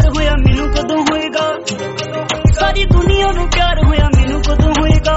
होया मैनू कदों होएगा सारी दुनिया नू प्यार होया मैनू कदों होएगा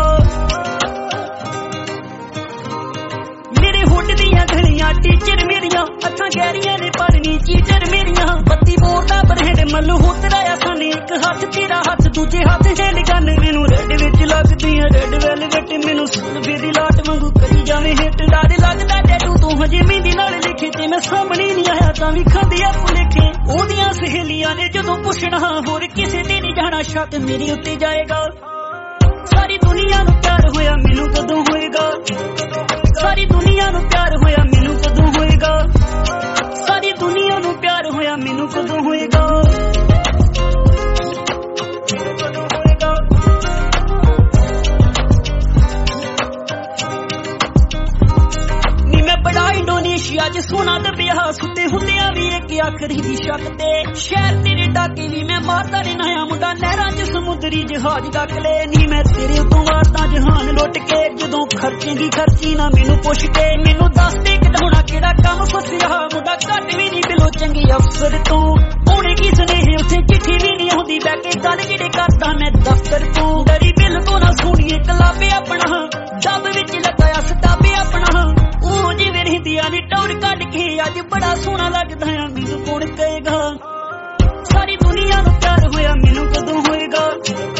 मेरे होठ दियां घड़ियां टीचर मेरियां अखां गहरियां ने पर नी चीटर मेरियां बत्ती बोलदा बरहेड मल्लू होतराया साने एक हाथ तेरा हाथ दूजे हाथ हैंड गन मैनू रेड विच लगदियां रेड वेलवेट मैनू सुल्फे दी लाट वांगू करी जावे हिट डर लगदा टैटू तू हजे मेहंदी नाल लिखे ते मैं सामने नहीं आया तां भी खांदी आ भुलेखे ओदियां सहेलियां ने जदों पुछना होर किसे ते नहीं जाना शक मेरे उत्ते जाएगा सारी दुनिया नू प्यार होया मैनू कदों होएगा सारी दुनिया नू प्यार होया मैनू कदों होएगा सारी दुनिया नू प्यार होया मैनू कदों होएगा इंडोनेशिया च सोना दबिया सुते हुंदियां भी एक आखरी दी शक ते शहर तेरे डाके भी मैं मारदा रहना मुंडा नहरां च समुद्री जहाज डक ले नी मैं तेरे उतों मारदा जहान लुट के जदों खर्चेंगी खर्ची ना मैनू पुछ के मैनू दस दे कढाउणा केड़ा काम फसिया मुंडा घट भी नहीं बिलो चंगी अफसर तू हुणे की सुनेहे उत्थे चिट्ठी भी नहीं आउंदी बैके गल जेड़े करदा मैं दफ्तर तू डरी बिल तो ना सुणीए कलाबे अपना डब विच लगाया सताबे अपना जिवें रहिंदियां ने टौर कढ के अज बड़ा सोहना लगदा है मैनू कौन कहेगा सारी दुनिया नू प्यार होया मैनू कदों होएगा